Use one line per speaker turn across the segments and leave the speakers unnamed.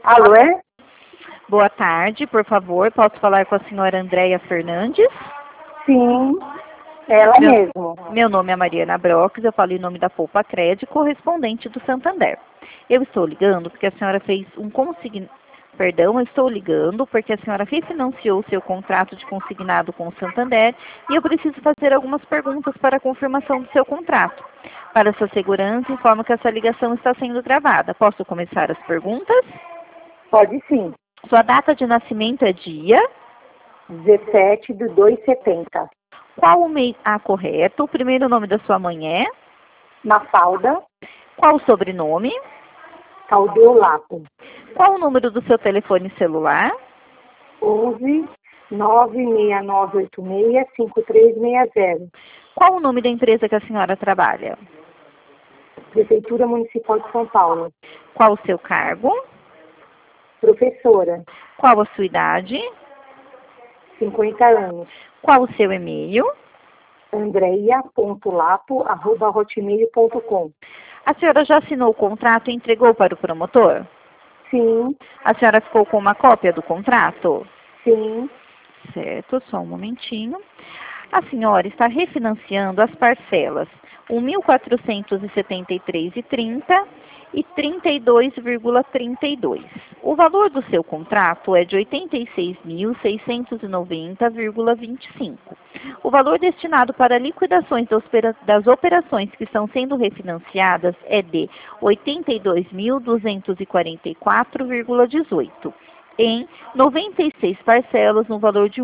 Alô, é?
Boa tarde, por favor, posso falar com a senhora Andréia Fernandes?
Sim, ela mesmo.
Meu nome é Mariana Broques, eu falo em nome da Poupa Crédito, correspondente do Santander. Eu estou ligando porque a senhora fez eu estou ligando porque a senhora refinanciou seu contrato de consignado com o Santander e eu preciso fazer algumas perguntas para a confirmação do seu contrato. Para sua segurança, informo que essa ligação está sendo gravada. Posso começar as perguntas?
Pode sim.
Sua data de nascimento é dia?
17/2/70.
Qual o mês? Correto. O primeiro nome da sua mãe é?
Mafalda
Qual o sobrenome?
Caldeolato.
Qual o número do seu telefone celular?
11 96986 5360.
Qual o nome da empresa que a senhora trabalha?
Prefeitura Municipal de São Paulo.
Qual o seu cargo?
Professora,
Qual a sua idade?
50 anos.
Qual o seu e-mail?
andreia.lapo@hotmail.com.
A senhora já assinou o contrato e entregou para o promotor?
Sim,
A senhora ficou com uma cópia do contrato?
sim.
Certo, só um momentinho. A senhora está refinanciando as parcelas 1.473,30 e 32,32. O valor do seu contrato é de 86.690,25. O valor destinado para liquidações das operações que estão sendo refinanciadas é de 82.244,18. Em 96 parcelas no valor de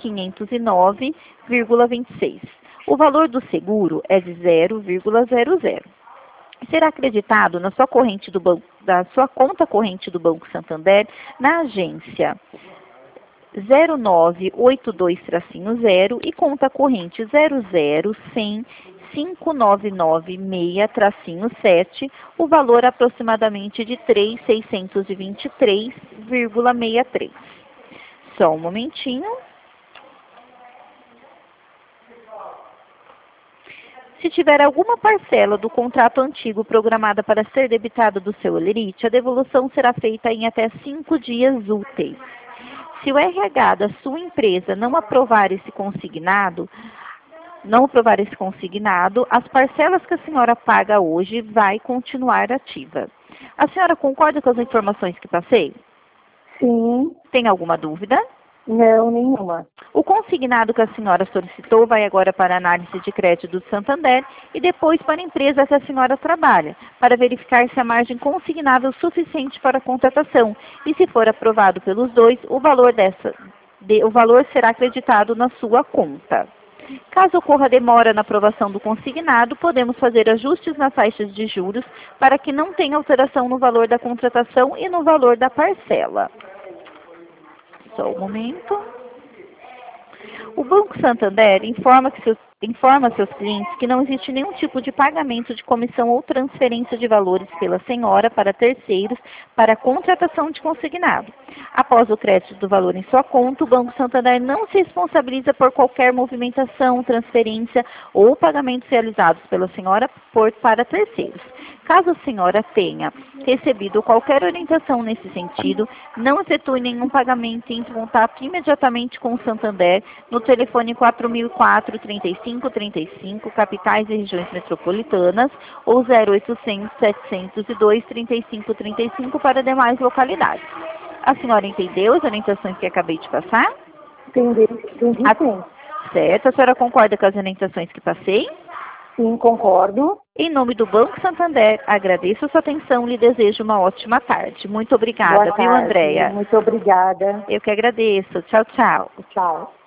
1.509,26. O valor do seguro é de 0,00. Será acreditado na sua da sua conta corrente do Banco Santander na agência 0982-0 e conta corrente 001005996-7, o valor aproximadamente de 3.623,63. Só um momentinho. Se tiver alguma parcela do contrato antigo programada para ser debitada do seu holerite, a devolução será feita em até 5 dias úteis. Se o RH da sua empresa não aprovar esse consignado, as parcelas que a senhora paga hoje vai continuar ativa. A senhora concorda com as informações que passei?
Sim.
Tem alguma dúvida?
Não, nenhuma.
O consignado que a senhora solicitou vai agora para a análise de crédito do Santander e depois para a empresa que a senhora trabalha, para verificar se a margem consignável é suficiente para a contratação. E se for aprovado pelos dois, o valor será acreditado na sua conta. Caso ocorra demora na aprovação do consignado, podemos fazer ajustes nas taxas de juros para que não tenha alteração no valor da contratação e no valor da parcela. Só um momento. O Banco Santander informa seus clientes que não existe nenhum tipo de pagamento de comissão ou transferência de valores pela senhora para terceiros para a contratação de consignado. Após o crédito do valor em sua conta, o Banco Santander não se responsabiliza por qualquer movimentação, transferência ou pagamentos realizados pela senhora para terceiros. Caso a senhora tenha recebido qualquer orientação nesse sentido, não efetue nenhum pagamento e entre em contato imediatamente com o Santander no telefone 4004-3535, capitais e regiões metropolitanas, ou 0800-702-3535 para demais localidades. A senhora entendeu as orientações que acabei de passar?
Entendi sim.
Certo. A senhora concorda com as orientações que passei?
Sim, concordo.
Em nome do Banco Santander, agradeço a sua atenção e lhe desejo uma ótima tarde. Muito obrigada,
Boa tarde.
viu, Andréia?
Muito obrigada.
Eu que agradeço. Tchau, tchau.
Tchau.